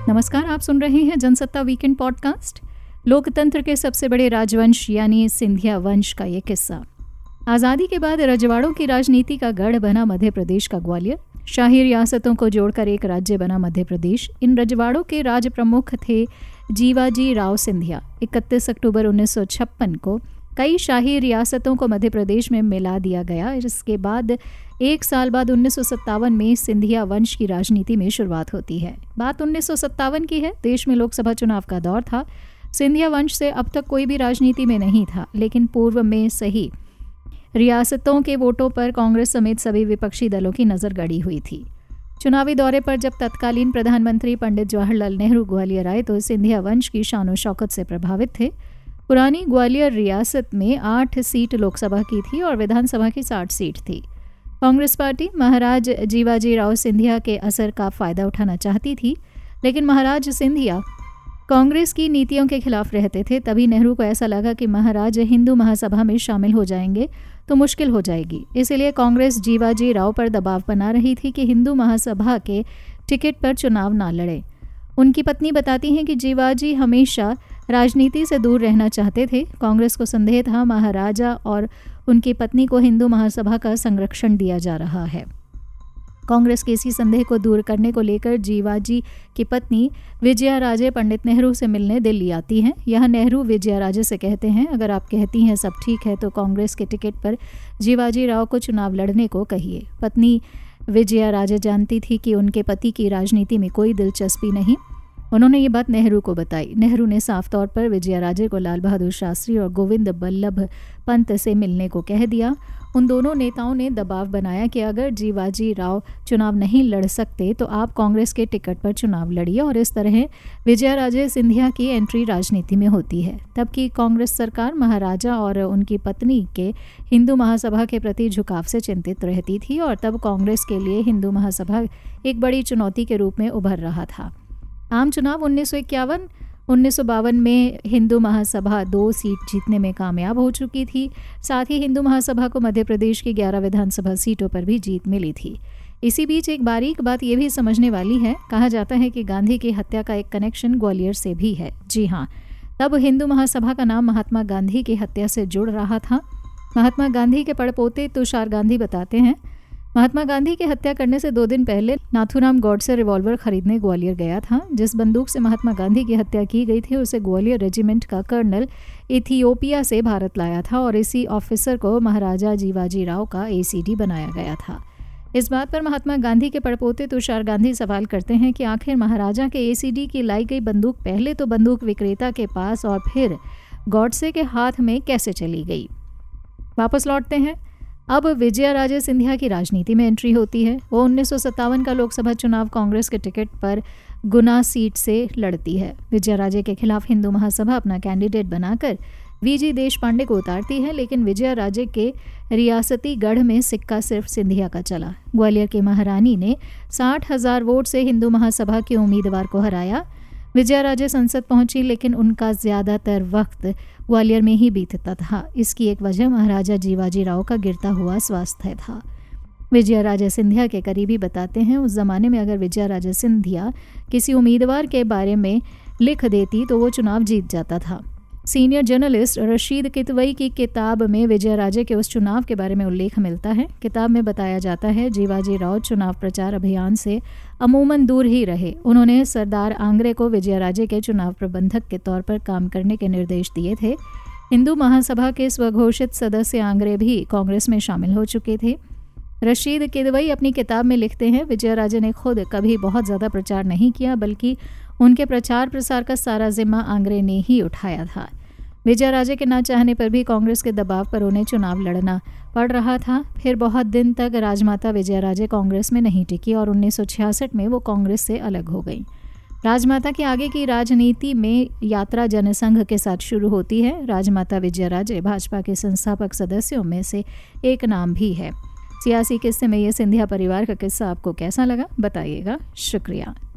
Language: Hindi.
नमस्कार, आप सुन रहे हैं जनसत्ता वीकेंड पॉडकास्ट। लोकतंत्र के सबसे बड़े राजवंश यानी सिंधिया वंश का ये किस्सा। आज़ादी के बाद रजवाड़ों की राजनीति का गढ़ बना मध्य प्रदेश का ग्वालियर। शाही रियासतों को जोड़कर एक राज्य बना मध्य प्रदेश। इन रजवाड़ों के राज प्रमुख थे जीवाजी राव सिंधिया। 31 अक्टूबर 1956 को कई शाही रियासतों को मध्य प्रदेश में मिला दिया गया। इसके बाद एक साल बाद 1957 में सिंधिया वंश की राजनीति में शुरुआत होती है। बात 1957 की है। देश में लोकसभा चुनाव का दौर था। सिंधिया वंश से अब तक कोई भी राजनीति में नहीं था, लेकिन पूर्व में सही रियासतों के वोटों पर कांग्रेस समेत सभी विपक्षी दलों की नज़र गड़ी हुई थी। चुनावी दौरे पर जब तत्कालीन प्रधानमंत्री पंडित जवाहरलाल नेहरू ग्वालियर आए तो सिंधिया वंश की शानो शौकत से प्रभावित थे। पुरानी ग्वालियर रियासत में 8 सीट लोकसभा की थी और विधानसभा की 60 सीट थी। कांग्रेस पार्टी महाराज जीवाजी राव सिंधिया के असर का फ़ायदा उठाना चाहती थी, लेकिन महाराज सिंधिया कांग्रेस की नीतियों के खिलाफ रहते थे। तभी नेहरू को ऐसा लगा कि महाराज हिंदू महासभा में शामिल हो जाएंगे तो मुश्किल हो जाएगी। इसलिए कांग्रेस जीवाजी राव पर दबाव बना रही थी कि हिंदू महासभा के टिकट पर चुनाव ना लड़े। उनकी पत्नी बताती हैं कि जीवाजी हमेशा राजनीति से दूर रहना चाहते थे। कांग्रेस को संदेह था महाराजा और उनकी पत्नी को हिंदू महासभा का संरक्षण दिया जा रहा है। कांग्रेस के इसी संदेह को दूर करने को लेकर जीवाजी की पत्नी विजया राजे पंडित नेहरू से मिलने दिल्ली आती हैं। यह नेहरू विजया राजे से कहते हैं, अगर आप कहती हैं सब ठीक है तो कांग्रेस के टिकट पर जीवाजी राव को चुनाव लड़ने को कहिए। पत्नी विजया राजे जानती थी कि उनके पति की राजनीति में कोई दिलचस्पी नहीं। उन्होंने ये बात नेहरू को बताई। नेहरू ने साफ तौर पर विजया राजे को लाल बहादुर शास्त्री और गोविंद बल्लभ पंत से मिलने को कह दिया। उन दोनों नेताओं ने दबाव बनाया कि अगर जीवाजी राव चुनाव नहीं लड़ सकते तो आप कांग्रेस के टिकट पर चुनाव लड़िए, और इस तरह विजया राजे सिंधिया की एंट्री राजनीति में होती है। तब की कांग्रेस सरकार महाराजा और उनकी पत्नी के हिंदू महासभा के प्रति झुकाव से चिंतित रहती थी, और तब कांग्रेस के लिए हिंदू महासभा एक बड़ी चुनौती के रूप में उभर रहा था। आम चुनाव 1951-1952 में हिंदू महासभा 2 सीट जीतने में कामयाब हो चुकी थी। साथ ही हिंदू महासभा को मध्य प्रदेश की 11 विधानसभा सीटों पर भी जीत मिली थी। इसी बीच एक बारीक बात यह भी समझने वाली है। कहा जाता है कि गांधी की हत्या का एक कनेक्शन ग्वालियर से भी है। जी हाँ, तब हिंदू महासभा का नाम महात्मा गांधी की हत्या से जुड़ रहा था। महात्मा गांधी के पड़पोते तुषार गांधी बताते हैं, महात्मा गांधी की हत्या करने से 2 दिन पहले नाथूराम गॉडसे रिवॉल्वर खरीदने ग्वालियर गया था। जिस बंदूक से महात्मा गांधी की हत्या की गई थी उसे ग्वालियर रेजिमेंट का कर्नल इथियोपिया से भारत लाया था, और इसी ऑफिसर को महाराजा जीवाजी राव का ACD बनाया गया था। इस बात पर महात्मा गांधी के पड़पोते तुषार गांधी सवाल करते हैं कि आखिर महाराजा के ACD की लाई गई बंदूक पहले तो बंदूक विक्रेता के पास और फिर गॉडसे के हाथ में कैसे चली गई। वापस लौटते हैं। अब विजया राजे सिंधिया की राजनीति में एंट्री होती है। वो 1957 का लोकसभा चुनाव कांग्रेस के टिकट पर गुना सीट से लड़ती है। विजया राजे के खिलाफ हिंदू महासभा अपना कैंडिडेट बनाकर VG देशपांडे को उतारती है, लेकिन विजया राजे के रियासती गढ़ में सिक्का सिर्फ सिंधिया का चला। ग्वालियर की महारानी ने 60,000 वोट से हिंदू महासभा के उम्मीदवार को हराया। विजया राजे संसद पहुंची, लेकिन उनका ज़्यादातर वक्त ग्वालियर में ही बीतता था। इसकी एक वजह महाराजा जीवाजी राव का गिरता हुआ स्वास्थ्य था। विजया राजे सिंधिया के करीबी बताते हैं, उस ज़माने में अगर विजया राजे सिंधिया किसी उम्मीदवार के बारे में लिख देती तो वो चुनाव जीत जाता था। सीनियर जर्नलिस्ट रशीद कितवई की किताब में विजया राजे के उस चुनाव के बारे में उल्लेख मिलता है। किताब में बताया जाता है, जीवाजी राव चुनाव प्रचार अभियान से अमूमन दूर ही रहे। उन्होंने सरदार आंग्रे को विजया राजे के चुनाव प्रबंधक के तौर पर काम करने के निर्देश दिए थे। हिंदू महासभा के स्वघोषित सदस्य आंग्रे भी कांग्रेस में शामिल हो चुके थे। रशीद किदवई अपनी किताब में लिखते हैं, विजया राजे ने खुद कभी बहुत ज़्यादा प्रचार नहीं किया, बल्कि उनके प्रचार प्रसार का सारा जिम्मा आंग्रे ने ही उठाया था। विजया राजे के ना चाहने पर भी कांग्रेस के दबाव पर उन्हें चुनाव लड़ना पड़ रहा था। फिर बहुत दिन तक राजमाता विजया राजे कांग्रेस में नहीं टिकी और 1966 में वो कांग्रेस से अलग हो गई। राजमाता की आगे की राजनीति में यात्रा जनसंघ के साथ शुरू होती है। राजमाता विजया राजे भाजपा के संस्थापक सदस्यों में से एक नाम भी है। सियासी किस्से में ये सिंधिया परिवार का किस्सा आपको कैसा लगा बताइएगा। शुक्रिया।